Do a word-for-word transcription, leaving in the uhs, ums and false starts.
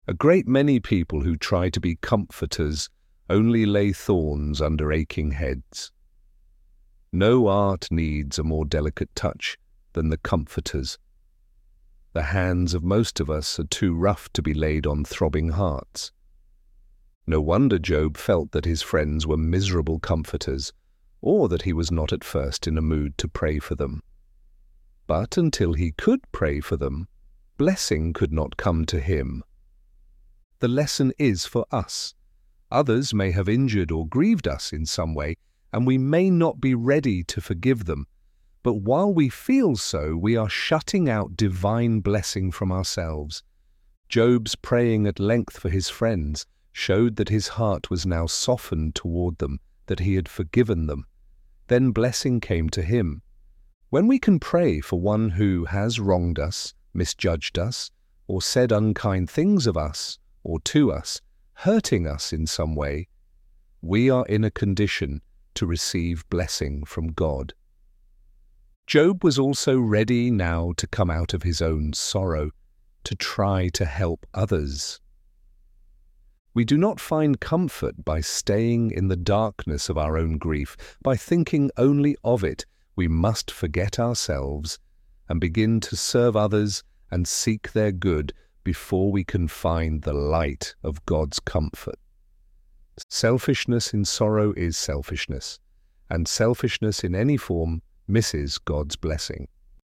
A great many people who try to be comforters only lay thorns under aching heads. No art needs a more delicate touch than the comforter's. The hands of most of us are too rough to be laid on throbbing hearts. No wonder Job felt that his friends were miserable comforters, or that he was not at first in a mood to pray for them. But until he could pray for them, blessing could not come to him. The lesson is for us. Others may have injured or grieved us in some way, and we may not be ready to forgive them. But while we feel so, we are shutting out divine blessing from ourselves. Job's praying at length for his friends showed that his heart was now softened toward them, that he had forgiven them. Then blessing came to him. When we can pray for one who has wronged us, misjudged us, or said unkind things of us or to us, hurting us in some way, we are in a condition to receive blessing from God. Job was also ready now to come out of his own sorrow, to try to help others. We do not find comfort by staying in the darkness of our own grief, by thinking only of it. We must forget ourselves and begin to serve others and seek their good before we can find the light of God's comfort. Selfishness in sorrow is selfishness, and selfishness in any form misses God's blessing.